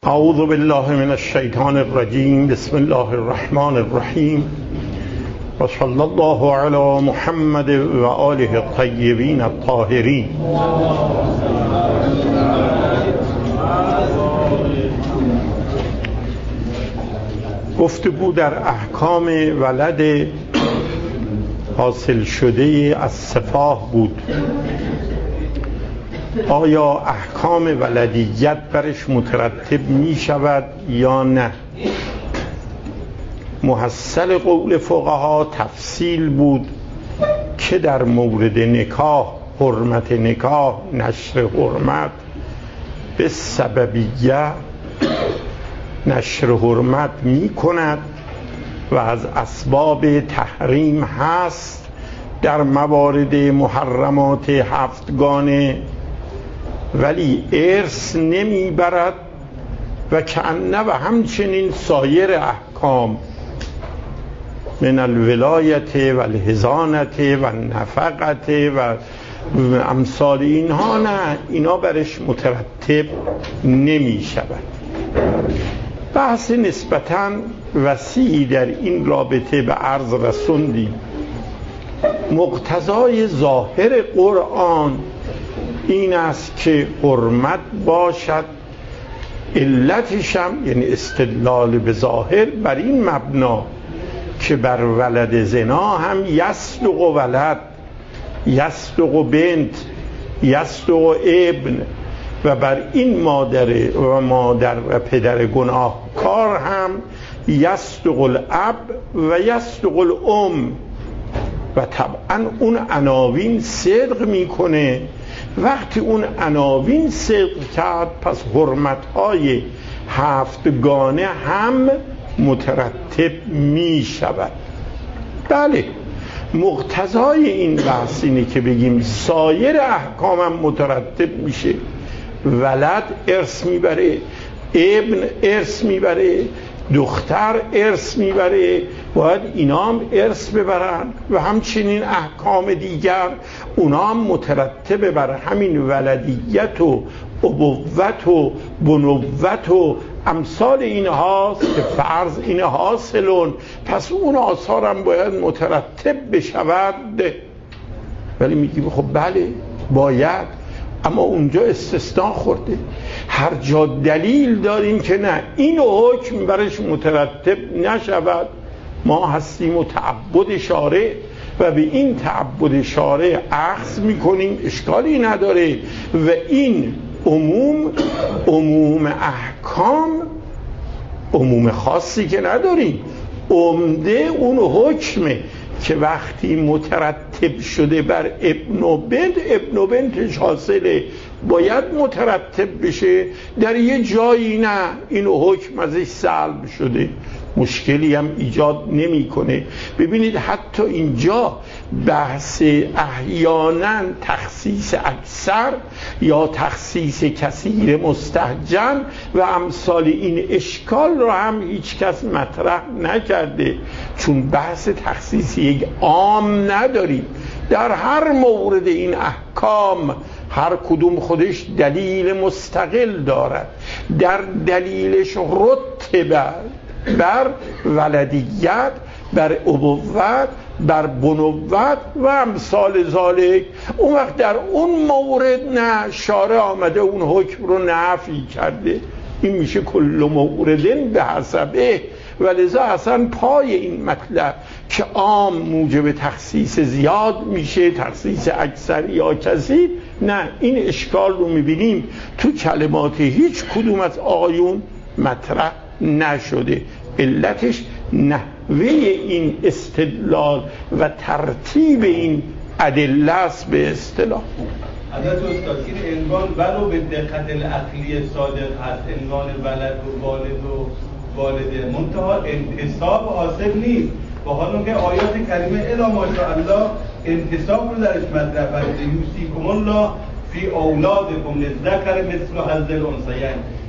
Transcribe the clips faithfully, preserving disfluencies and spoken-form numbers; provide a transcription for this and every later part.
اعوذ بالله من الشیطان الرجیم. بسم الله الرحمن الرحیم و صلی الله علی محمد و آله الطیبین الطاهرین. گفتگو در احکام ولد حاصل شده از سفاح بود. آیا احکام ولدیت برش مترتب می شود یا نه؟ محصل قول فقها تفصیل بود که در مورد نکاح، حرمت نکاح، نشر حرمت به سببیه نشر حرمت می کند و از اسباب تحریم هست در موارد محرمات هفتگانه، ولی ارث نمی برد و کأنه و همچنین سایر احکام من الولایت و الحضانت و نفقت و امثال اینها، نه، اینا برش مترتب نمی شود. بحث نسبتاً وسیعی در این رابطه به عرض رسوندیم. مقتضای ظاهر قرآن این است که حرمت باشد، علتش هم یعنی استدلال به ظاهر بر این مبنا که بر ولد زنا هم یصدق ولد، یصدق بنت، یصدق ابن، و بر این مادر و مادر و پدر گناهکار هم یصدق الاب و یصدق الام. و طبعا اون عناوین صدق میکنه. وقتی اون عناوین صدق کرد، پس حرمت‌های هفتگانه هم مترتب می شود. بله، مقتضای این بحث اینه که بگیم سایر احکام هم مترتب میشه. ولد ارث میبره، ابن ارث میبره، دختر ارث میبره، باید اینا هم ارث ببرن و همچنین احکام دیگر اونا هم مترتب بر همین ولدیت و ابوت و بنوت و امثال اینهاست که فرض این حاصلون، پس اون آثار هم باید مترتب بشود. ولی میگیم خب بله باید، اما اونجا استثناء خورده. هر جا دلیل داریم که نه، این حکم برش مترتب نشود، ما هستیم و تعبد شارع و به این تعبد شارع اخذ میکنیم، اشکالی نداره. و این عموم عموم احکام عموم خاصی که نداریم، عمده اون حکمه که وقتی مترتب شده بر ابن و بنت، ابن و بنتش حاصله، باید مترتب بشه. در یه جایی نه، این حکم ازش سلب شده، مشکلی هم ایجاد نمیکنه. ببینید حتی اینجا بحث احیانا تخصیص اکثر یا تخصیص کثیر مستهجن و امثال این اشکال رو هم هیچ کس مطرح نکرده، چون بحث تخصیص یک عام نداریم. در هر مورد این احکام هر کدوم خودش دلیل مستقل دارد، در دلیلش رتبه بر ولدیت، بر ابوت، بر بنوت و امثال ذالک. اون وقت در اون مورد نه، شارع آمده اون حکم رو نفی کرده. این میشه کل موردن به حسبه. ولذا اصلا پای این مطلب که عام موجب تخصیص زیاد میشه، تخصیص اکثر یا کثیر، نه، این اشکال رو میبینیم تو کلمات هیچ کدوم از آیون مطرح نشده. علتش نحوه این استدلال و ترتیب این ادله است به اصطلاح. حضرت استاد، این عنوان ولو به دقت العقلی صادق هست، عنوان ولد و والد و والده، منتها انتصاب حاصل نیست. با حال که آیات کریمه الا ماشاءالله انتصاب رو درش مطرح فرموده، یوصیکم الله فی اولادکم للذکر مثل حظ الانثیین.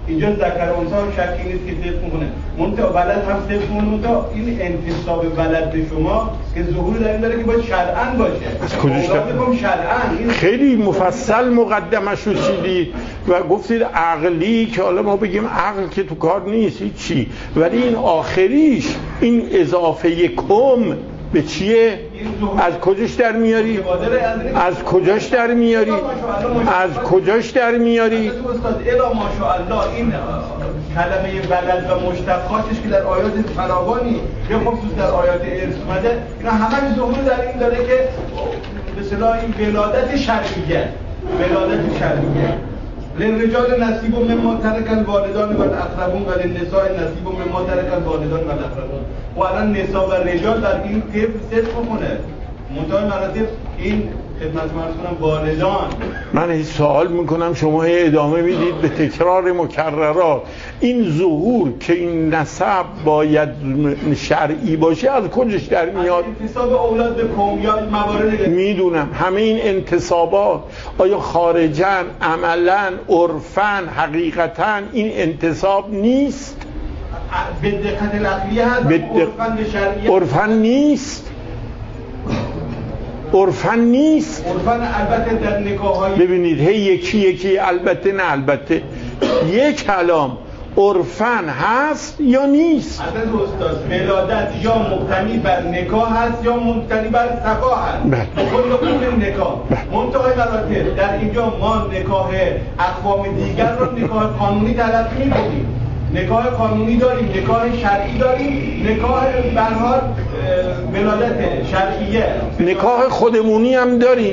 اینجا ذکر و انثی هم شکی نیست که طبق میکنه منتها ولد هم طبق منتها این انتصاب ولد به شما که ظهور در این داره که باید شرعاً باشه. از کجاش شرعاً خیلی مفصل مقدمش رو چیدید و گفتید عقلی که حالا ما بگیم عقل که تو کار نیست چی، ولی این آخریش این اضافه کم به چیه؟ از کجاش در میاری؟ از کجاش در میاری؟ از کجاش در میاری؟ استاد الا ماشاءالله این کلمه ولد و مشتقاتش که در آیات فراوانی به خصوص در آیات ارث اومده اینا همه ظهور در این داره که به اصطلاح این ولادت شرعیه ولادت شرعیه للرجال نصیب مما ترک الوالدان و الاقربون و للنساء نصیب مما ترک الوالدان و الاقربون و الان نساء و رجال در این طب صدق کنه منتهای مراتب این خدمت مرز کنم والدان. من هیچ سوال میکنم شما ادامه میدید به تکرار مکررات. این ظهور که این نسب باید شرعی باشه از کجاش در میاد؟ انتصاب اولاد به قوم یا موارد میدونم همه این انتصابات آیا خارجن عملا عرفن حقیقتا این انتصاب نیست؟ به دقت العقلیه هست عرفن به شرعیه عرفن نیست عرفن نیست عرفن البته در نکاح‌های ببینید هی یکی یکی البته نه البته یک کلام عرفن هست یا نیست؟ حضرت استاد ولادت یا مبتنی بر نکاح هست یا مبتنی بر صفا هست کل کل نکاح منتهای مراتب در اینجا ما نکاح اقوام دیگر رو نکاح قانونی تلقی می‌کنیم نکاح قانونی داریم نکاح شرعی داریم نکاح به هر حال ولادت شرعیه نکاح خودمونی هم داریم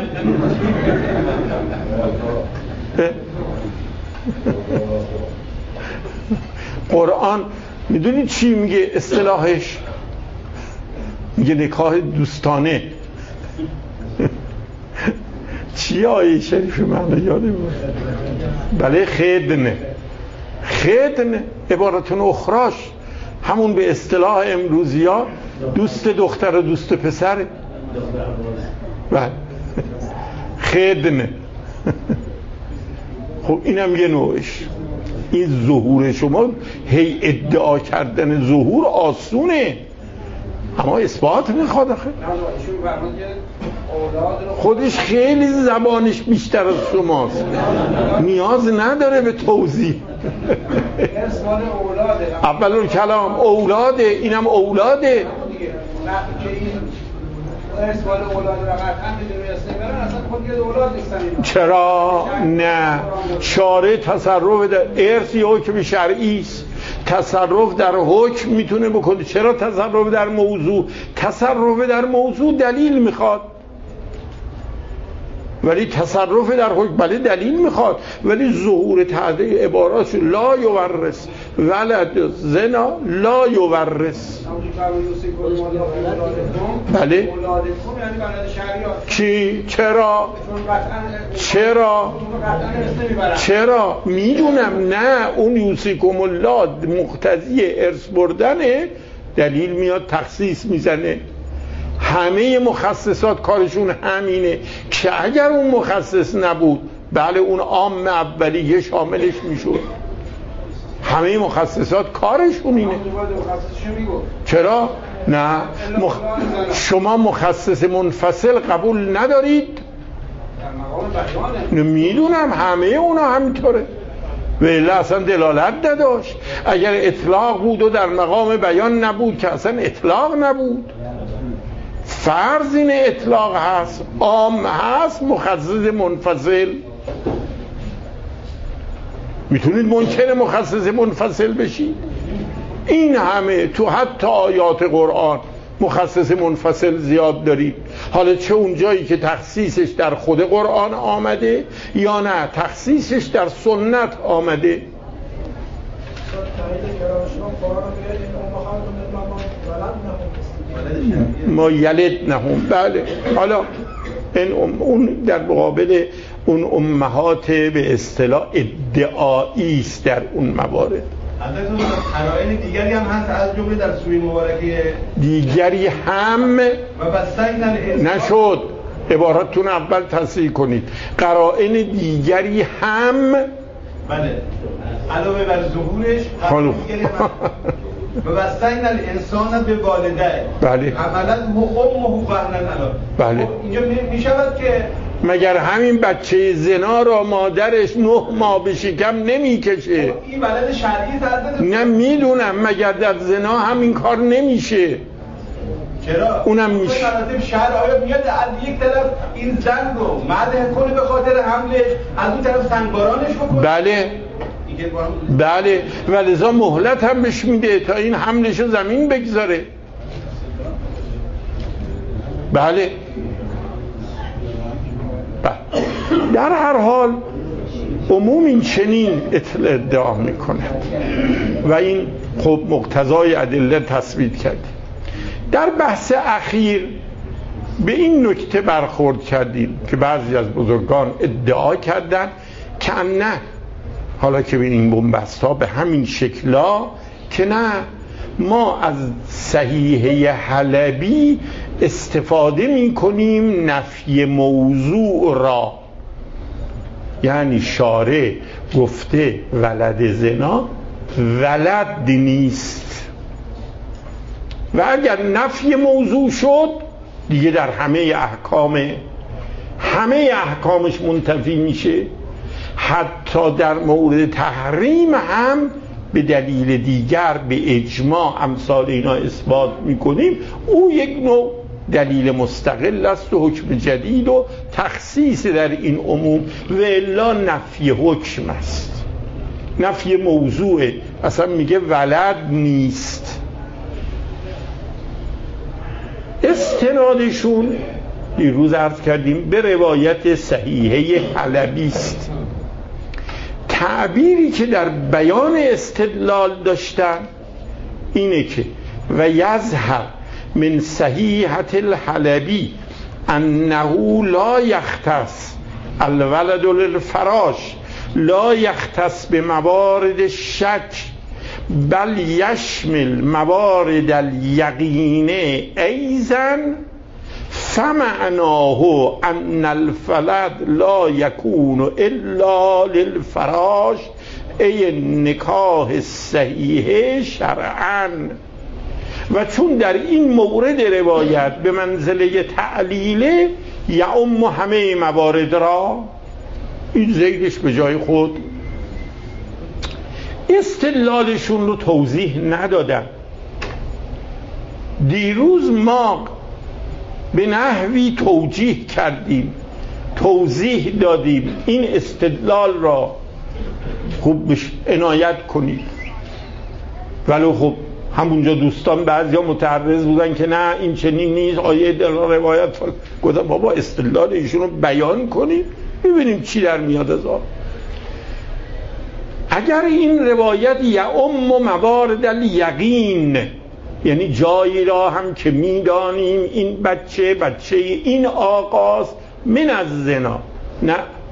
قرآن میدونید چی میگه اصطلاحش؟ میگه نکاح دوستانه. چی آیه شریف من یادم بله خدنه خدنه عبارتون اخراش همون به اصطلاح امروزی ها دوست دختر و دوست پسر بله خدنه. خب اینم یه نوعش. این ظهور شما هی ادعا کردن ظهور آسونه اما اثبات میخواد آخه خودش خیلی زبانش بیشتر از شماست نیاز نداره به توضیح. اول کلام اولاده اینم اولاده چرا نه شارع تصرف در ارث یه حکم شرعی است تصرف در حکم میتونه بکنه. چرا تصرف در موضوع؟ تصرف در موضوع دلیل میخواد ولی تصرف در حکم بله دلیل میخواد ولی ظهور تعدیل عبارات لا یورث ولد زنا لا یورث بله چی؟ چرا؟ چرا؟ چرا؟ میدونم نه اون یوصیکم الله مقتضی ارث بردنه دلیل میاد تخصیص میزنه. همه مخصصات کارشون همینه که اگر اون مخصص نبود بله اون عام اولیه شاملش میشد. همه مخصصات کارشون اینه. چرا؟ نه مخ... شما مخصص منفصل قبول ندارید؟ میدونم همه اونا همینطوره ولی اصلا دلالت نداشت. اگر اطلاق بود و در مقام بیان نبود که اصلا اطلاق نبود. فرض این اطلاق هست عام هست مخصص منفصل. میتونید منکر مخصص منفصل بشید. این همه تو حتی آیات قرآن مخصص منفصل زیاد دارید. حالا چه اون جایی که تخصیصش در خود قرآن آمده یا نه تخصیصش در سنت آمده. ما یلد نهم بله. حالا این اون در مقابل اون امهات به اصطلاح ادعایی است در اون موارد. حضرت قرائن دیگری هم هست از جمله در سوره مبارکه دیگری هم و بستین نشد. عبارتتون اول تصحیح کنید. قرائن دیگری هم بله علاوه بر ظهورش و وصین الانسان به والده بله عملا امه وهنا علی بله. اینجا میشود که مگر همین بچه زنا را مادرش نه ماه به شکم نمیکشه؟ این ولد شرعی زده نه میدونم، مگر در زنا همین کار نمیشه؟ چرا؟ اونم میشه. مراتب شرع آیا میاد از یک طرف این زن رو مدح کنه به خاطر حملش، از اون طرف سنگبارانش بکنه؟ بله بله، ولذا مهلت هم بهش میده تا این حملش رو زمین بگذاره. بله. بله در هر حال عموم این چنین ادعا میکند و این خب مقتضای ادله تثبیت کرد. در بحث اخیر به این نکته برخورد کردیم که بعضی از بزرگان ادعا کردند که نه، حالا که به این بنبست ها به همین شکلا، که نه ما از صحیحه حلبی استفاده می کنیم نفی موضوع را، یعنی شارع گفته ولد زنا ولد نیست و اگر نفی موضوع شد دیگه در همه احکام همه احکامش منتفی میشه، حتی در مورد تحریم هم به دلیل دیگر به اجماع امثال اینا اثبات میکنیم او یک نوع دلیل مستقل است و حکم جدید و تخصیص در این عموم و الا نفی حکم است، نفی موضوع، اصلا میگه ولد نیست. استنادشون دیروز عرض کردیم به روایت صحیحه حلبی است. تعبیری که در بیان استدلال داشتن اینه که و یظهر من صحیحة الحلبی انه لا یختص الولد للفراش لا یختص به موارد الشک بل یشمل موارد الیقین ایضا، فمعناه ان الولد لا یکون الا للفراش ای نکاح صحیح شرعا. و چون در این مورد روایت به منزله تعلیله یعم همه موارد را، این زیدش به جای خود، استدلالشون رو توضیح ندادم. دیروز ما به نحوی توجیه کردیم، توضیح دادیم، این استدلال را خوب عنایت کنید. ولو خب همونجا دوستان بعضیا متعرض بودن که نه این چنین نیست، آیه در روایت فل... گفتم بابا استدلال ایشون رو بیان کنید ببینیم چی در میاد از آن. اگر این روایت یعم موارد الیقین، یعنی جایی را هم که میدانیم این بچه بچه این آقاست من از زنا، نه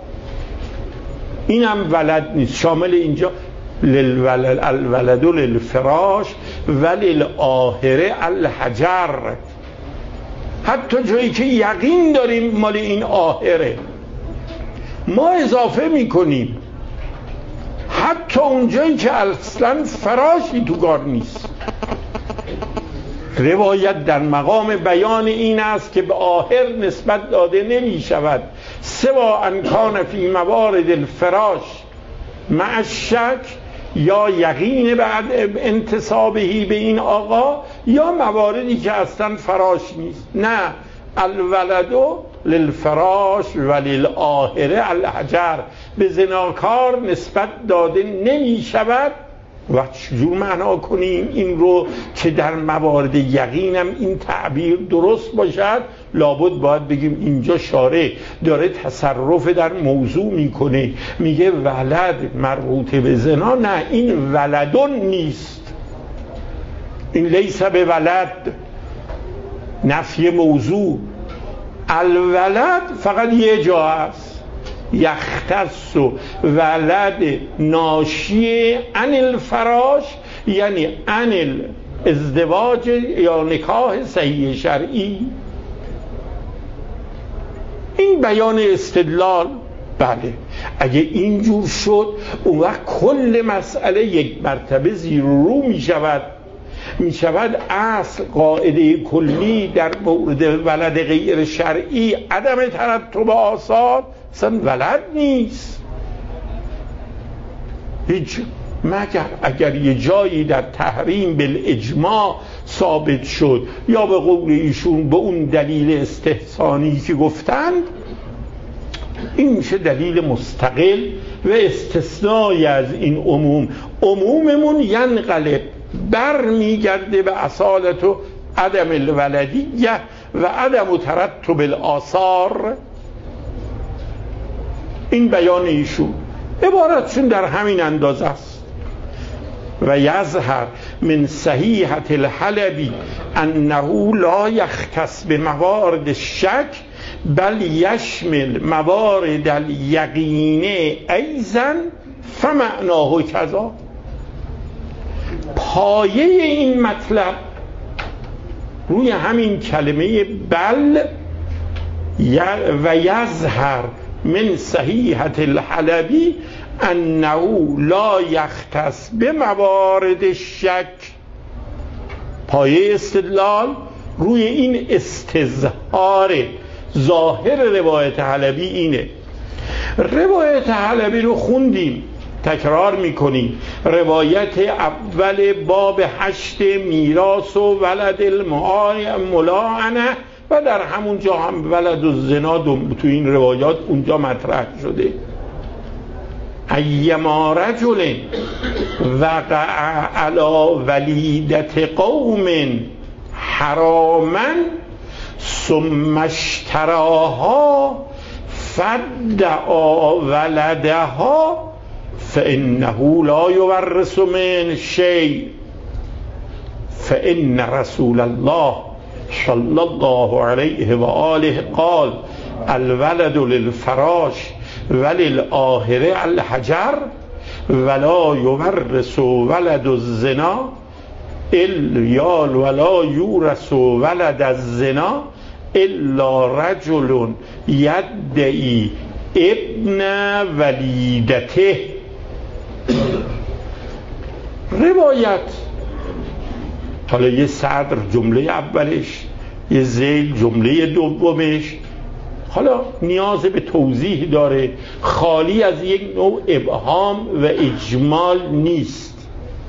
اینم ولد نیست، شامل اینجا للولد الولد للفراش وللآهره الحجر، حتی جایی که یقین داریم مال این آهره ما اضافه میکنیم حتی اونجایی که اصلا فراشی تو کار نیست. روایت در مقام بیان این است که به آهر نسبت داده نمی شود سوا ان کان فی موارد الفراش مع الشک، یا یقین بعد انتصابهی به این آقا، یا مواردی که اصلا فراش نیست. نه، الولدو للفراش و للآهره الحجر، به زناکار نسبت داده نمی شود. و چجور معنا کنیم این رو که در موارد یقینم این تعبیر درست باشد؟ لابد باید بگیم اینجا شارع داره تصرف در موضوع میکنه، میگه ولد مربوط به زنا، نه این ولدون نیست، این لیس به ولد، نفی موضوع. الولد فقط یه جا است، یختص ولد ناشی عن الفراش، یعنی عن الازدواج یا نکاح صحیح شرعی. این بیان استدلال بله اگه اینجور شد اون وقت کل مسئله یک مرتبه زیر رو می شود می شود اصل قاعده کلی در مورد ولد غیر شرعی عدم ترتب آثار اصلا ولد نیست هیچ، مگر اگر یه جایی در تحریم بالاجماع ثابت شد یا به قول ایشون به اون دلیل استحسانی که گفتند، این میشه دلیل مستقل و استثنایی از این عموم. عموممون ینقلب بر میگرده به اصالت و عدم الولدیه و عدم ترتب الآثار. این بیان ایشون عبارتشون در همین اندازه است. و یظهر من صحیحة الحلبی انه لا یختص به موارد شک بل یشمل موارد الیقین ایضا فمعناه کذا. پایه این مطلب روی همین کلمه بل و یظهر من صحیحة الحلبی انه لا یختص به موارد شک، پایه استدلال روی این استظهار ظاهر روایت حلبی اینه. روایت حلبی رو خوندیم، تکرار میکنیم، روایت اول باب هشت میراث و ولد الملاعنه و در همون جا هم ولد الزنا تو این روایات اونجا مطرح شده. ایما رجل وقع علی ولیدت قوم حراما ثم اشتراها فادعا ولدها فانه لا یورث من شیء فان رسول الله صلی الله علیه و آله قال الولد للفراش وللآخره الحجر ولا یورث ولد الزنا الا ولا یورث ولد الزنا الا رجل یدعی ابن ولیدته. روایت حالا یه صدر جمله اولش، یه ذیل جمله دومش، حالا نیاز به توضیح داره، خالی از یک نوع ابهام و اجمال نیست.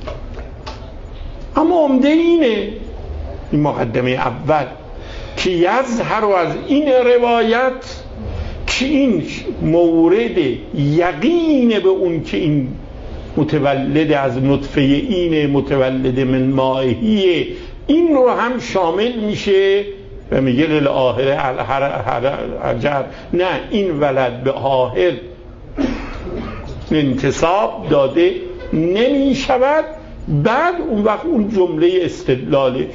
اما عمده اینه، این مقدمه اول که یظهر از این روایت که این مورد یقین به اون که این متولد از نطفه اینه، متولد من مائهیه، این رو هم شامل میشه و میگه للآخره الحجر. نه، این ولد به آخر انتصاب داده نمی شود. بعد اون وقت اون جمله استدلالش،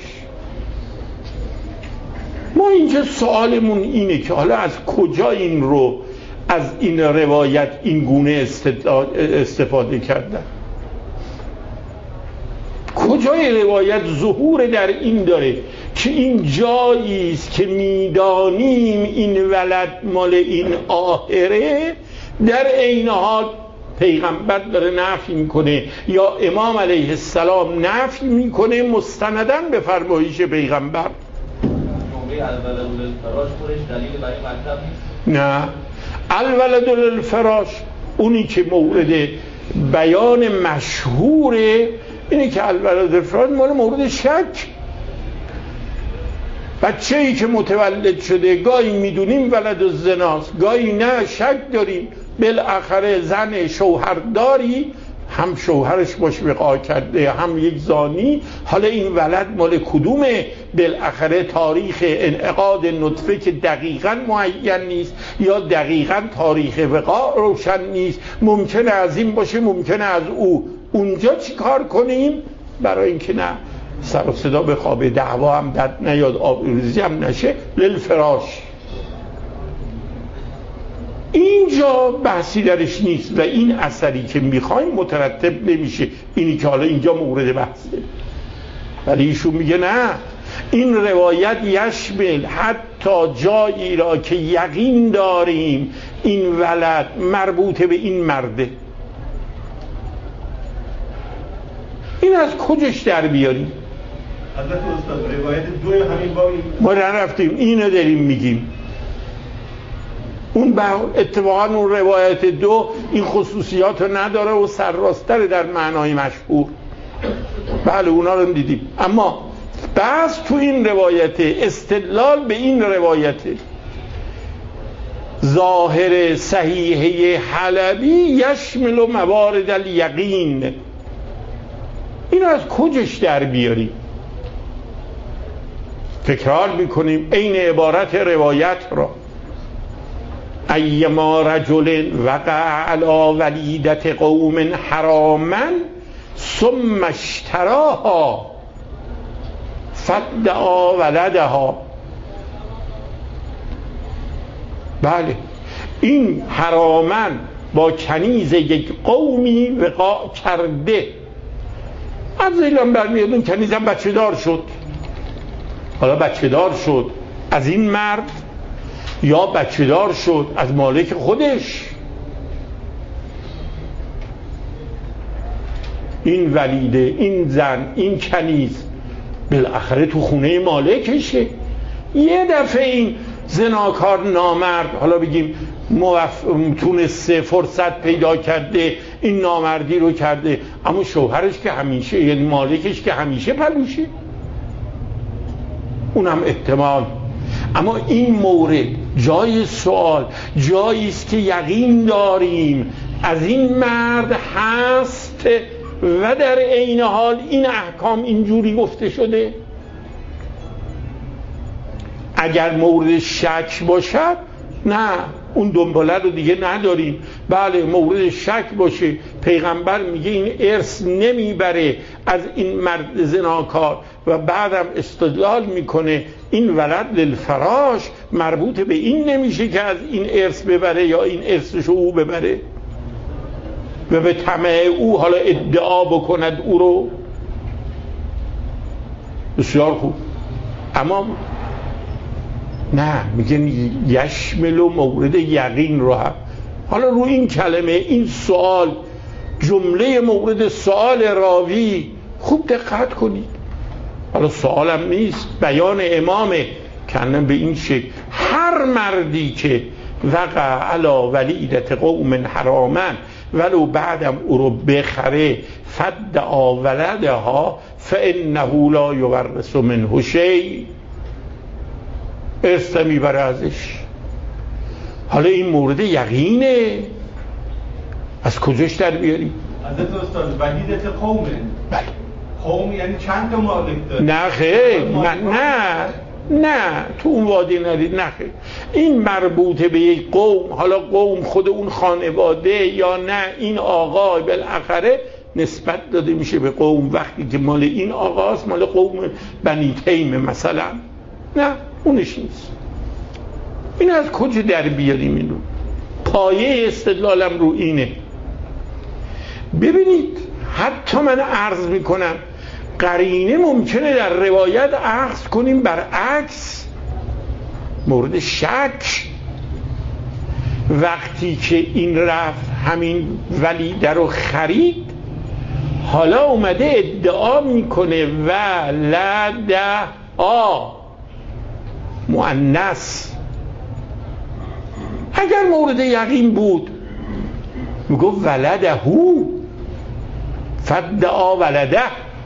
ما اینجا سوالمون اینه که حالا از کجا این رو از این روایت این گونه استفاده کردن؟ کجای روایت ظهور در این داره که این جایی است که میدانیم این ولد مال این آخره، در عین حال پیغمبر داره نفی میکنه یا امام علیه السلام نفی میکنه مستنداً به فرمایش پیغمبر. الولد للفراش خودش دلیل برای مطلب نیست؟ نه، الولد للفراش اونی که مورد بیان مشهوره اینه که الولد للفراش مال مورد شک. بچه ای که متولد شده گاهی میدونیم ولد الزناست، گاهی نه شک داریم، بالاخره زن شوهرداری هم شوهرش باش وقاع کرده هم یک زانی، حالا این ولد مال کدومه؟ بالاخره تاریخ انعقاد نطفه که دقیقاً معین نیست یا دقیقاً تاریخ وقاع روشن نیست، ممکنه از این باشه ممکنه از او. اونجا چی کار کنیم؟ برای اینکه نه سر و صدا به خواب دعوا هم داد نیاد، آبروریزی هم نشه، للفراش. اینجا بحثی درش نیست و این اثری که میخوایم مترتب نمیشه، اینی که حالا اینجا مورد بحثه. ولی ایشون میگه نه، این روایت یشمل حتی جایی را که یقین داریم این ولد مربوط به این مرده، این از کجاش در بیاریم؟ حضرت استاد روایت دو همین بابی ما رفتیم اینو داریم میگیم. اون اتفاقا اون روایت دو این خصوصیات رو نداره و سرراستره در معنای مشهور. بله اونا رو دیدیم، اما بس تو این روایت استدلال به این روایت ظاهر صحیحه حلبی یشمل موارد الیقین، این از کجاش در بیاریم؟ تکرار میکنیم این عبارت روایت را: ایما رجل وقع علی ولیدت قوم حراما ثم اشتراها فدعا ولدها. بله این حراما با کنیز یک قومی وقاع کرده، از ایلان برمیاد اون کنیزم بچه دار شد. حالا بچه دار شد از این مرد یا بچه دار شد از مالک خودش، این ولیده، این زن، این کنیز بالاخره تو خونه مالکشه. یه دفعه این زناکار نامرد، حالا بگیم موف... تونسته فرصت پیدا کرده این نامردی رو کرده، اما شوهرش که همیشه، یعنی مالکش که همیشه پلوشه، اونم احتمال. اما این مورد جای سوال، جایی است که یقین داریم از این مرد هست و در عین حال این احکام اینجوری گفته شده. اگر مورد شک باشد نه، اون دنباله رو دیگه نداریم. بله مورد شک باشه، پیغمبر میگه این ارث نمیبره از این مرد زناکار و بعدم استدلال میکنه این ولد للفراش مربوط به این نمیشه که از این ارث ببره یا این ارثشو او ببره و به طمع او حالا ادعا بکند او رو. بسیار خوب، اما نه، میگن یشمل و مورد یقین رو هم. حالا رو این کلمه، این سوال، جمله مورد سوال راوی خوب دقت کنید. حالا سوالم نیست، بیان امامه کنم به این شکل: هر مردی که وقع علی ولیدت قوم حراما ولو بعدم او رو بخره فدعا ولدها فانه لا یورث منه شیء، ارث میبره ازش. حالا این مورد یقینه، از کجاش در بیاری؟ حضرت استاد ولیدت قومه. بله. قوم یعنی چند تا مالک داره؟ نه خیر، نه نه نه تو اون وادی ندید، نه خیر. این مربوطه به یک قوم، حالا قوم خود اون خانواده یا نه این آقا بالاخره نسبت داده میشه به قوم. وقتی که مال این آقاست مال قوم بنی تیم مثلا، نه اونش نیست. این از کجا در بیاریم؟ این رو پایه استدلالم رو اینه. ببینید حتی من عرض میکنم قرینه ممکنه در روایت عرض کنیم برعکس، مورد شک. وقتی که این رفت همین ولیده رو خرید، حالا اومده ادعا میکنه ولده آ مؤنث. اگر مورد یقین بود میگو ولده هو فدعا ولده،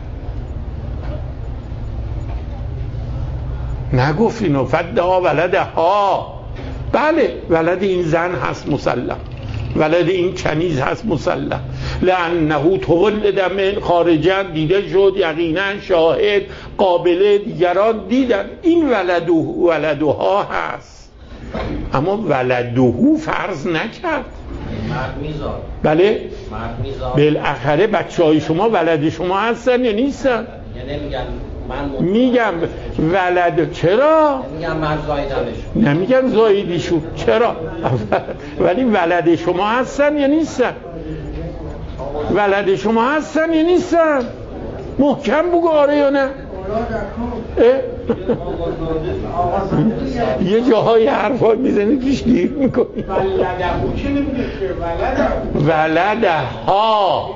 نگفت اینو فدعا ولده ها. بله ولد این زن هست مسلم، ولد این کنیز هست مسلم، لانه تولد من خارجا، دیده شد یقینا، شاهد قابله دیگران دیدن این ولده ولدها هست. اما ولده فرض نکرد، مرد میذار. بله مرد میذار. بالاخره بچه های شما ولد شما هستن یا نیستن؟ یعنی میگن من میگم ولد، چرا؟ میگم من زایدمشون، نمیگم زایدیشون، چرا؟ ولی ولد شما هستن یا نیستن؟ ولد شما هستن یا نیستن؟ محکم بگو آره یا نه. یه جاهای حرفا میزنی توش گیر میکنی. ولده چه نمیده که ولده ها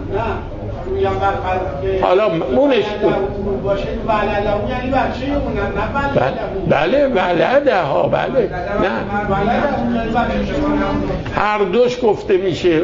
حالا مونش باشه ولده اون یعنی بچه اونم نه ولده. بله ولده ها بله نه ولده اون یعنی بچه شما هر دوش گفته میشه.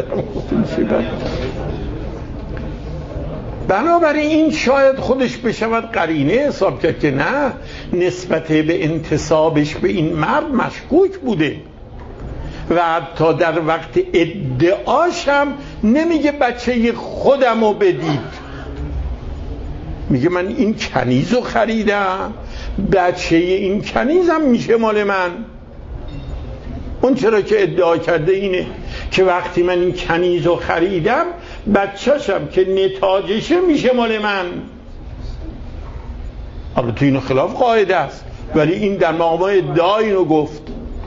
بنابراین این شاید خودش بشود قرینه حساب کرد که نه، نسبت به انتسابش به این مرد مشکوک بوده و حتی در وقت ادعاش هم نمیگه بچه خودمو بدید، میگه من این کنیزو خریدم، بچه این کنیزم میشه مال من. اون چرا که ادعا کرده اینه که وقتی من این کنیزو خریدم بچه‌شم که نتاجشه میشه مال من. حالا تو اینو خلاف قاعده است، ولی این در مقام ادعا اینو گفت.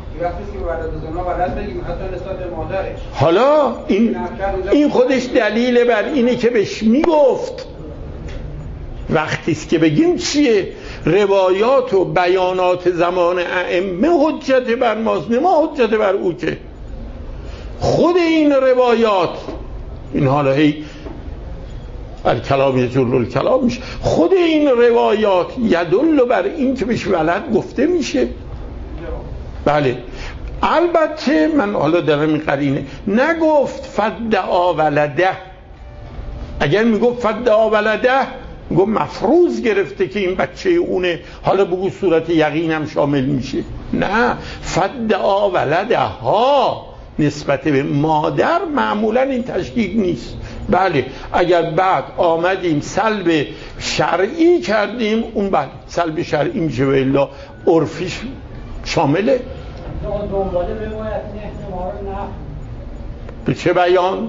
حالا این این خودش دلیل بر اینه که بهش میگفت. وقتیست که بگیم چیه روایات و بیانات زمان ائمه حجت بر ماست، نه ما حجت بر او. که خود این روایات، این حالا هی الکلام یجر الکلام میشه، خود این روایات یدل بر این که بهش ولد گفته میشه. بله البته من حالا دارم این قرینه نگفت فدعا ولده. اگر میگفت فدعا ولده میگفت مفروض گرفته که این بچه اونه، حالا بگو صورت یقینم شامل میشه. نه، فدعا ولده ها نسبت به مادر معمولا این تشکیک نیست. بله اگر بعد آمدیم سلب شرعی کردیم اون بعد سلب شرعی میشه و الا عرفیش شامله. دنباله روایت احتمال نه به چه بیان؟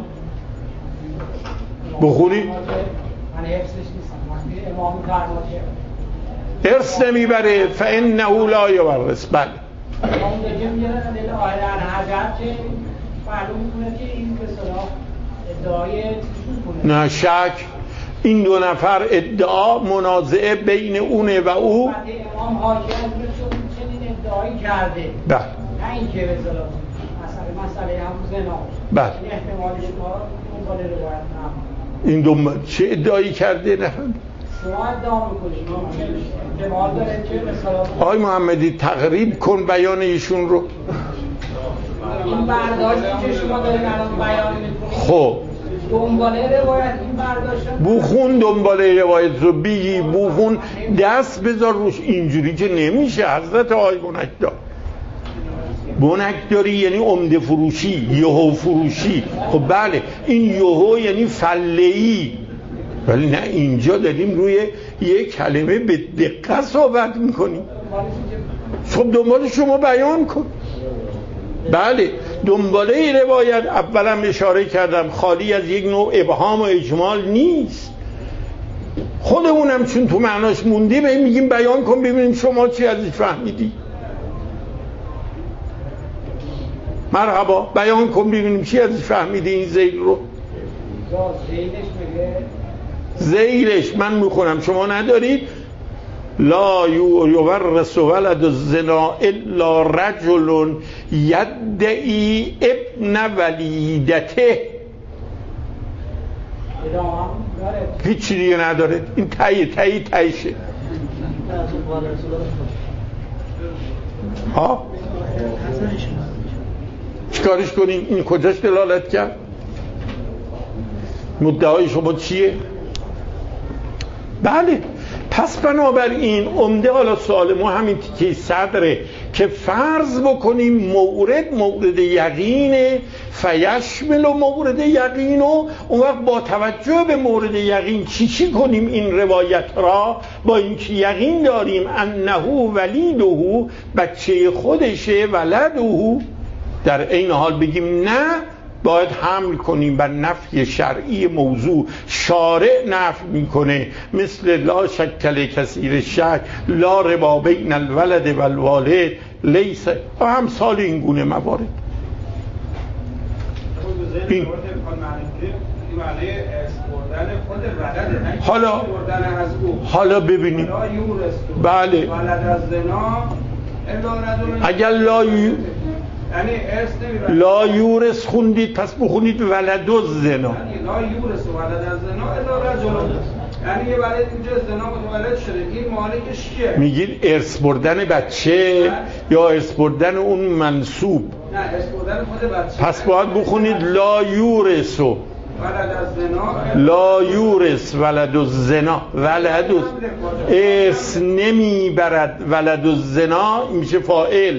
بخونی؟ من حفظش نیستم. امام فرماده ارث نمیبره فانه لا یورث. بله امام دیگه میگه دلیل آیه الحجر که معلوم میکنه که این به اصطلاح ادعای کنه. نه شک این دو نفر ادعا منازعه بین اونه و او. امام حاکم چنین ادعایی کرده. بله نه اینکه به اصطلاح مسئله مسئله هم زنا. بله این احتمالش ما دنبال روایت نه. این دو چه ادعایی کرده؟ نه شما ادعا میکنید احتمال داره که مثلا آقای محمدی تقریب کن بیان ایشون رو. این برداشتی که شما دارید الان بیان میکنید خب دنباله روایت این برداشت بخون دنباله روایت رو بگی، بخون دست بذار روش. اینجوری که نمیشه حضرت آقای بنکدار. بنکداری یعنی عمده فروشی، یهو فروشی. خب بله این یهو یعنی فله‌ای، ولی نه اینجا داریم روی یک کلمه به دقت صحبت میکنیم. خب دنبال شما بیان کن. بله دنباله روایت اولا اشاره کردم خالی از یک نوع ابهام و اجمال نیست. خودمونم چون تو معناش موندی به میگیم بیان کن ببینیم شما چی ازش فهمیدی. مرحبا بیان کن ببینیم چی ازش فهمیدی این زیل رو. زیلش من میخونم شما ندارید. لا یورث ولد الزنا الا رجل یدعی ابن ولیدته. هیچی دیگه نداره. این تایی تایی تایشه. ها چیکارش کنیم؟ این کجاش دلالت کرد؟ مدعای شما چیه؟ بله پس بنابراین عمده حالا سوال ما همین تیکه صدره که فرض بکنیم مورد مورد یقینه فیشمل و مورد یقین و اون وقت با توجه به مورد یقین چی چی کنیم این روایت را با اینکه یقین داریم انه ولیده بچه خودشه ولده در این حال بگیم نه باید حمل کنیم بر نفی شرعی موضوع. شارع نفی میکنه مثل لا شکل کثیر شک لا ربا بین الولد و الوالد لیس و همثال این گونه موارد. این معنی حالا حالا ببینیم بله اگر لا یو... لا یورس خوندید پس بخونید ولد الزنا، یعنی لا یورس ولد الزنا الا رجل، یعنی یه ولد اینجا زنا متولد شده، این مالکش کیه؟ میگید ارث بردن بچه یا ارث بردن اون منسوب؟ نه ارث بردن خود بچه. پس باید بخونید لا یورس ولد الزنا، لا یورس ولد الزنا، ولد ارث نمیبرد ولد الزنا میشه فاعل،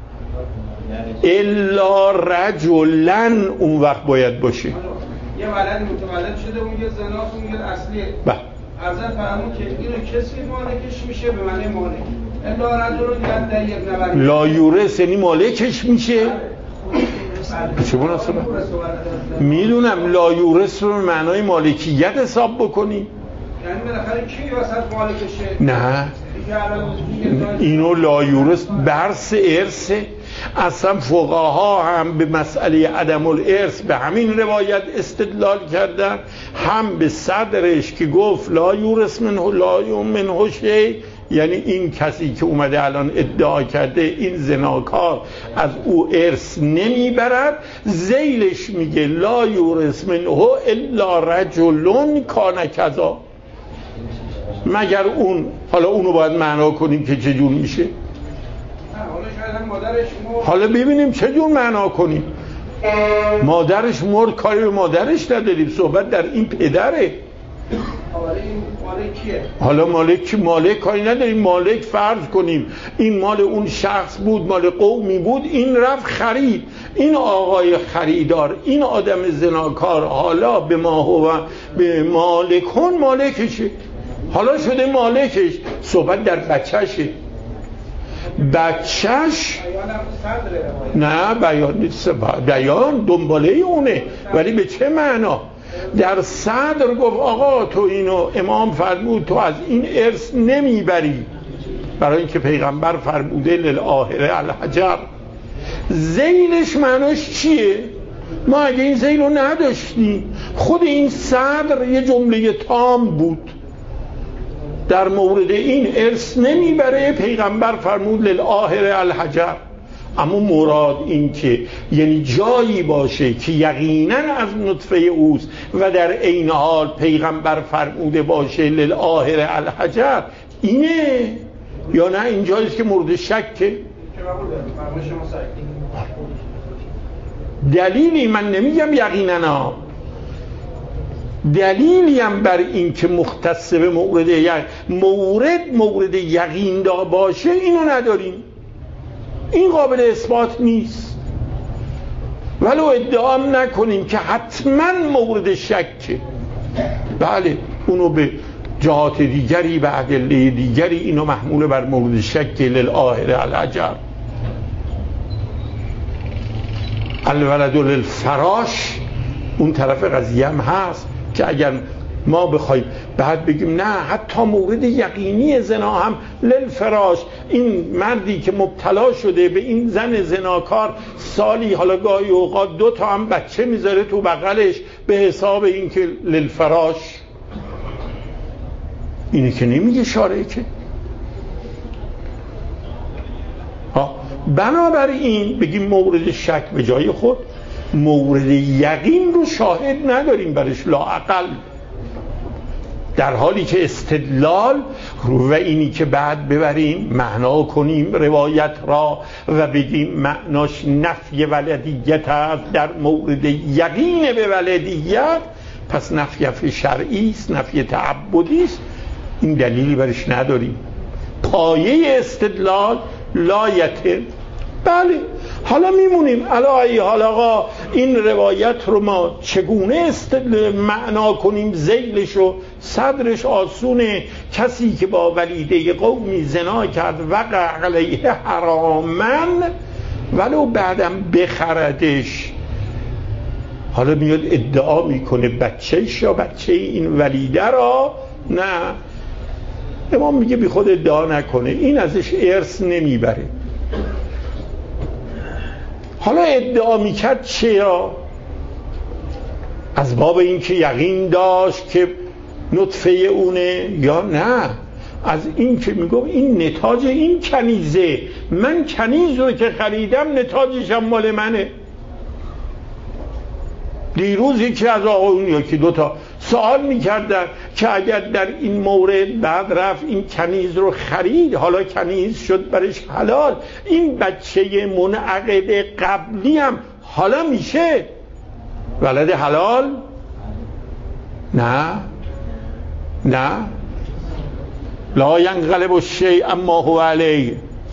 الا رجلن اون وقت باید باشه. یه ولد متولد شده اون یه زناست، اون یه اصلیه. بله. ارزن فرمون که اینو کسی مالکش میشه به معنی مالک. الا رجلن در یک نبری. لا یورث یعنی مالکش میشه. چه مناسبه؟ میدونم لا یورث رو معنای مالکیت حساب بکنی. یعنی بالاخره کی واسط مالکشه؟ نه. اینو لا یورث برس ارثه. اصلا فقها هم به مسئله عدم الارث به همین روایت استدلال کردن، هم به صدرش که گفت لا یورث منه لا یوم منه شیء، یعنی این کسی که اومده الان ادعا کرده این زناکار از او ارث نمیبرد، ذیلش میگه لا یورث منه الا رجل کان کذا، مگر اون. حالا اونو باید معنا کنیم که چجور میشه. حالا ببینیم چجور معنا کنیم. مادرش مرد، کاری به مادرش نداریم، صحبت در این پدره. حالا مالک مالک کاری نداریم، مالک فرض کنیم این مال اون شخص بود، مال قومی بود، این رفت خرید، این آقای خریدار، این آدم زناکار حالا به ما هو به مالکون مالکشه، حالا شده مالکش. صحبت در بچهشه. بچهش نه بیان نیست، بیان دنباله اونه، ولی به چه معنا؟ در صدر گفت آقا تو اینو امام فرمود تو از این ارث نمیبری، برای اینکه پیغمبر فرموده للآخره الحجر. ذیلش معناش چیه؟ ما اگه این ذیل رو نداشتیم، خود این صدر یه جمله تام بود، در مورد این ارث نمیبره، پیغمبر فرمود للآخره الحجر. اما مراد این که یعنی جایی باشه که یقینا از نطفه اوست و در عین حال پیغمبر فرموده باشه للآخره الحجر، اینه یا نه اینجاییست که مورد شکه؟ دلیلی من نمیگم یقینا، دلیلی هم بر این که مختص به مورد یقین مورد مورد یقین دا باشه اینو نداریم، این قابل اثبات نیست. ولو ادعام نکنیم که حتما مورد شکه، بله اونو به جهات دیگری و ادله دیگری اینو محمول بر مورد شک للآخره الحجر. الولد للفراش اون طرف قضیه هم هست که اگر ما بخوایم بعد بگیم نه حتی مورد یقینی زنا هم للفراش، این مردی که مبتلا شده به این زن زناکار سالی حالا گاهی اوقات دو تا هم بچه میذاره تو بغلش به حساب این که للفراش، اینی که نمیگه شارعه که. بنابراین بگیم مورد شک به جای خود، مورد یقین رو شاهد نداریم برش لااقل، در حالی که استدلال و اینی که بعد ببریم معنا کنیم روایت را و بگیم معناش نفی ولدیت است در مورد یقین به ولدیت، پس نفی شرعی است، نفی تعبدی است، این دلیلی برش نداریم. پایه استدلال لایته. بله حالا میمونیم علی حال آقا این روایت رو ما چگونه استدلال معنا کنیم؟ ذیلش و صدرش آسونه، کسی که با ولیده قومی زنا کرد وقع علیه حرامن ولو بعدم بخردش، حالا میاد ادعا میکنه بچهش یا بچه این ولیده را، نه امام میگه بی خود ادعا نکنه، این ازش ارث نمیبره. حالا ادعا میکرد چرا؟ از باب این که یقین داشت که نطفه اونه یا نه از این که میگم این نتاج این کنیزه، من کنیز رو که خریدم نتاجشم مال منه. دیروزی که از آقایون یکی دوتا سوال میکردن که اگر در این مورد بعد رفت این کنیز رو خرید، حالا کنیز شد برش حلال، این بچه منعقد قبلی هم حالا میشه ولد حلال؟ نه نه، لا ینقلب الشیء اما هو علیه.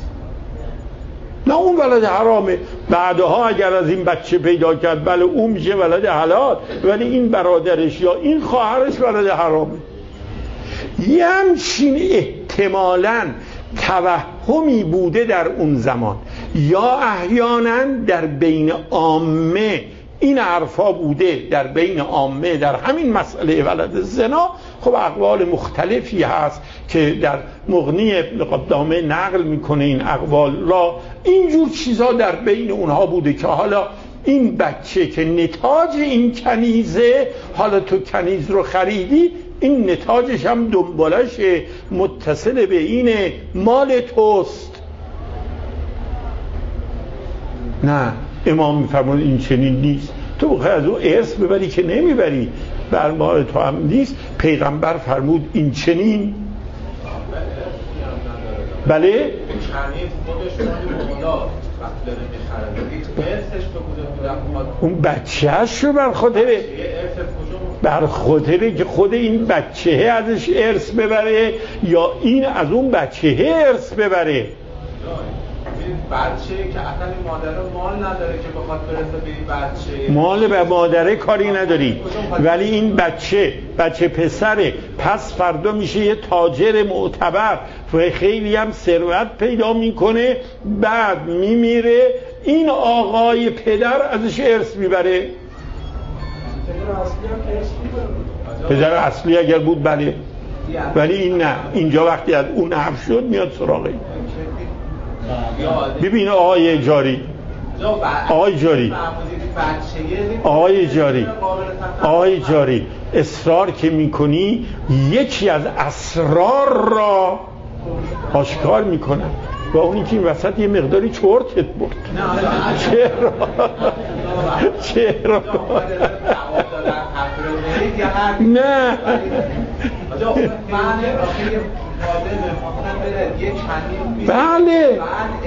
نه اون ولد حرامه، بعدها اگر از این بچه پیدا کرد بله اون میشه ولد حلال، ولی این برادرش یا این خواهرش ولد حرامه. یه همچین احتمالاً توهمی بوده در اون زمان، یا احیانا در بین عامه این حرفا بوده، در بین عامه در همین مسئله ولد زنا. خب اقوال مختلفی هست که در مغنی ابن قدامه نقل میکنه این اقوال را. اینجور چیزا در بین اونها بوده که حالا این بچه که نتاج این کنیزه، حالا تو کنیز رو خریدی، این نتاجش هم دنبالش متصل به این مال توست. نه، امام میفرمود این چنین نیست. تو بخوای از او ارث ببری که نمیبری، بر مال تو هم نیست. پیغمبر فرمود این چنین. بله اون بچه‌اش رو بر خاطره بر خاطره که خود این بچه ازش ارث ببره یا این از اون بچه ارث ببره. بچه که اصلا مادر مال نداره که بخواد برسه به این بچه، مال به مادره کاری نداری، ولی این بچه بچه پسره، پس فردا میشه یه تاجر معتبر و خیلی هم ثروت پیدا میکنه، بعد میمیره، این آقای پدر ازش ارث میبره. پدر اصلی اگر بود بله، ولی این نه. اینجا وقتی از اون حرف شد میاد سراغ این. ببین آقای جاری آقای جاری آقای جاری آقای جاری اصرار که میکنی یکی از اسرار را آشکار میکنن و اونی که این وسط یه مقداری چرتت برد. چرا؟ چرا؟ نه بله،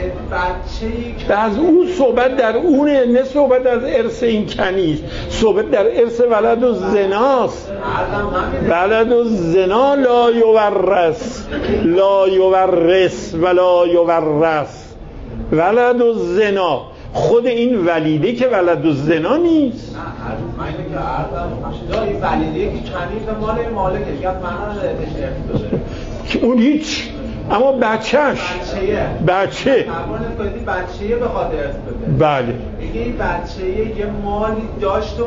از اون صحبت در اونه، نه صحبت از ارث این کنیز، صحبت در ارث ولد و زناست. ولد و زنا لا یورث لا یورث ولا یورث. ولد و زنا خود این ولیده که ولد و زنا نیست. این ولیده که کنیز مال مالکش یا معنا نداره که اون هیچ، اما بچهش بچه بچه به خاطر ارث بده. بله میگه این بچه یه مالی داشت و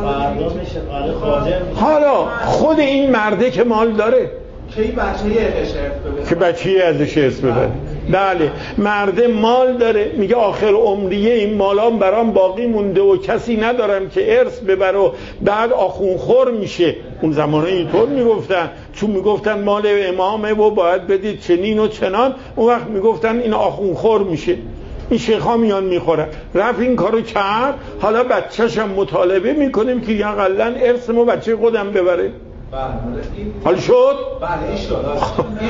مثلا حالا خود این مرده که مال داره که این بچه ازش ارث بده، که بچه ازش ارث بده. بله مرده مال داره، میگه آخر عمریه این مالام برام باقی مونده و کسی ندارم که ارث ببره و بعد آخونخور میشه. اون زمانه اینطور میگفتن، چون میگفتن مال امامه و باید بدید چنین و چنان، اون وقت میگفتن این آخونخور میشه، این شیخا میان میخورن. رفت این کارو کرد، حالا بچه‌شم مطالبه میکنیم که اقلن ارثمو بچه خودم ببره. حال شد؟ بله این شد.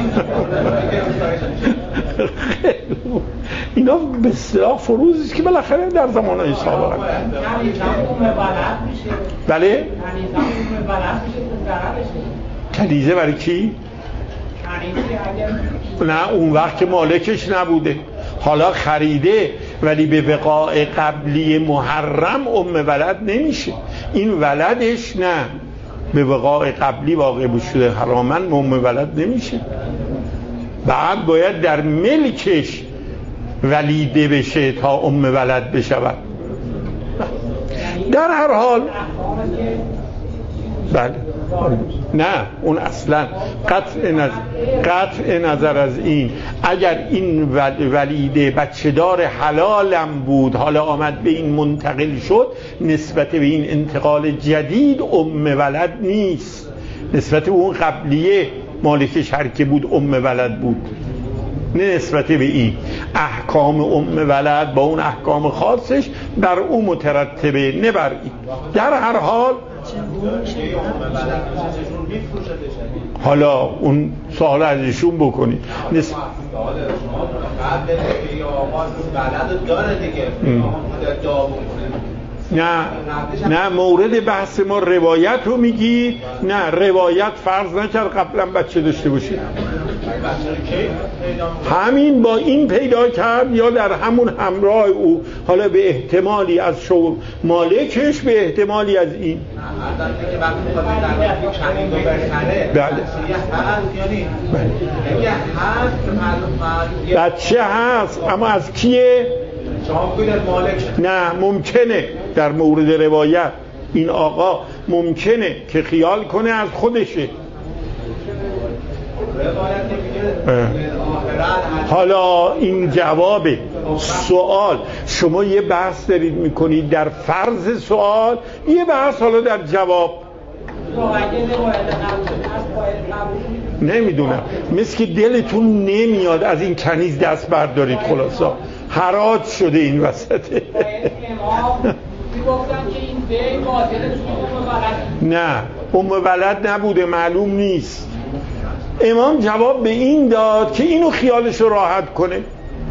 اینا به اصطلاح فروزی که بالاخره در زمانهای سابق هست. بله؟ کنیزه برای کی؟ نه اون وقت که مالکش نبوده، حالا خریده ولی به وقاع قبلی محرم ام ولد نمیشه. این ولدش نه، به وقاع قبلی واقع بشده حرامن ام ولد نمیشه، بعد باید در ملکش ولیده بشه تا ام ولد بشود. در هر حال بله نه اون اصلا قطع نظر, قطع نظر از این اگر این ولیده بچه دار حلالم بود حالا آمد به این منتقل شد نسبت به این انتقال جدید ام ولد نیست، نسبت به اون قبلیه مالک شرکه بود ام ولد بود، نه نسبت به این احکام ام ولد با اون احکام خاصش بر اون مترتبه نه بر این. در هر حال حالا اون سوال ازشون بکنید نس... نه نه مورد بحث ما روایت رو میگی؟ نه روایت فرض نکرد قبلا بچه داشته باشید، همین با این پیدا کرد یا در همون همراه او، حالا به احتمالی از شو مالکش به احتمالی از این. بچه هست اما از کیه؟ نه ممکنه در مورد روایت این آقا ممکنه که خیال کنه از خودشه. حالا این جواب سوال، شما یه بحث دارید میکنید در فرض سوال، یه بحث حالا در جواب. نمیدونم مثل که دلتون نمیاد از این کنیز دست بردارید، خلاصا حراج شده این وسطه. نه ام ولد نبوده، معلوم نیست. امام جواب به این داد که اینو خیالش رو راحت کنه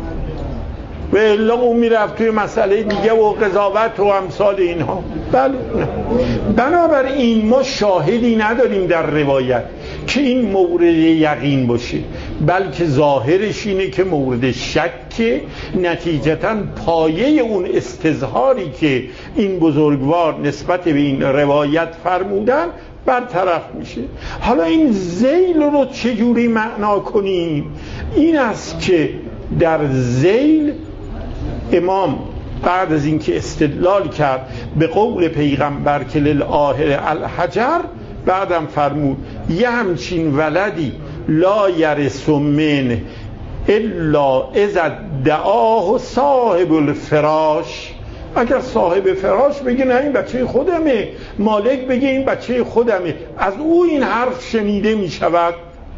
و الا اون میرفت توی مسئله دیگه و قضاوت و امثال اینها. بله بنابراین ما شاهدی نداریم در روایت که این مورد یقین باشه، بلکه ظاهرش اینه که مورد شک، نتیجتاً پایه اون استظهاری که این بزرگوار نسبت به این روایت فرمودن برطرف میشه. حالا این ذیل رو چجوری معنا کنیم؟ این است که در ذیل امام بعد از اینکه استدلال کرد به قول پیغمبر که للآهر الحجر، بعدم فرمود یه همچین ولدی لا یرث من الا اذا دعاه صاحب الفراش. اگر صاحب فراش بگه نه این بچه خودمه، مالک بگه این بچه خودمه، از او این حرف شنیده می شود.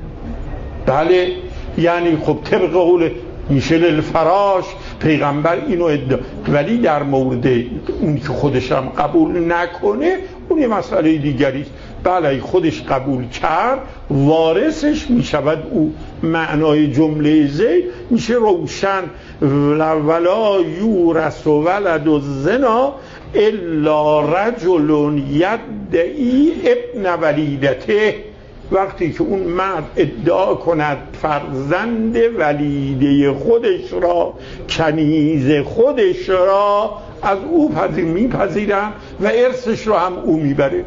بله یعنی خب طبق قول میشه للفراش، پیغمبر اینو ادعا، ولی در مورد اون که خودش هم قبول نکنه اون یه مسئله دیگری است. بله خودش قبول کرد وارثش میشود او. معنای جمله زید میشه روشن، ولا یورث ولد الزنا الا رجل یدعی ابن ولیدته. وقتی که اون مرد ادعا کند فرزند ولیده خودش را، کنیز خودش را از او پذیر میپذیرم و ارثش را هم او میبره.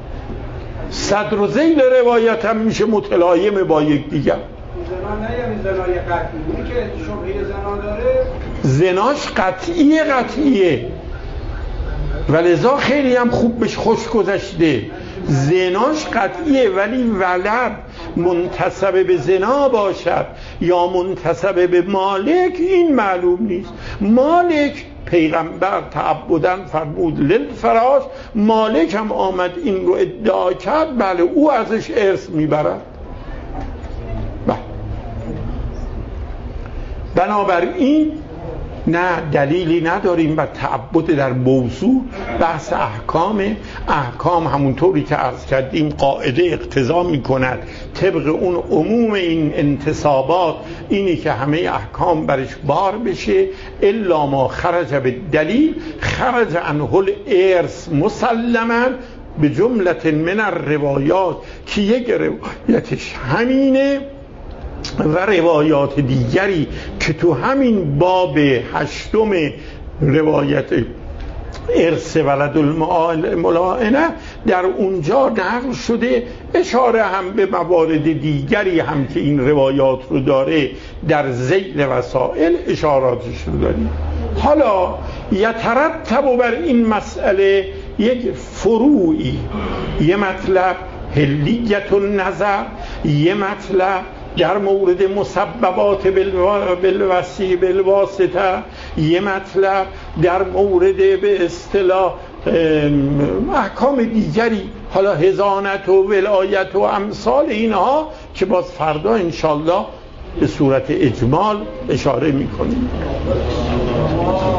صدر و ذیل روایت هم میشه متلایم با یک دیگر. زنا نه یعنی زنای قطعی، اونی که شبهه زنا داره زناش قطعیه قطعیه ولذا خیلی هم خوب بهش خوش گذشته. زناش قطعیه ولی ولد منتسب به زنا باشد یا منتسب به مالک این معلوم نیست. مالک پیغمبر تعبداً فرمود للفراش، مالک هم آمد این رو ادعا کرد، بله او ازش ارث میبرد. بنابراین نه دلیلی نداریم بر تعبد در موضوع. بحث احکام احکام همونطوری که عرض کردیم قاعده اقتضا می کند طبق اون عموم این انتصابات اینی که همه احکام برش بار بشه الا ما خرج به دلیل خرج عنه الارث مسلما به جملت من الروایات که یک روایتش همینه و روایات دیگری که تو همین باب هشتم روایت ارث ولد الملاعنه در اونجا نقل شده. اشاره هم به موارد دیگری هم که این روایات رو داره در ذیل وسائل اشاراتش رو داریم. حالا یترتب بر این مسئله یک فروعی، یه مطلب حلیت النظر یه مطلب، در مورد مسببات بالوسی بالواسطه یه مطلب، در مورد به اصطلاح احکام دیگری، حالا حضانت و ولایت و امثال اینها که باز فردا انشالله به صورت اجمال اشاره میکنیم.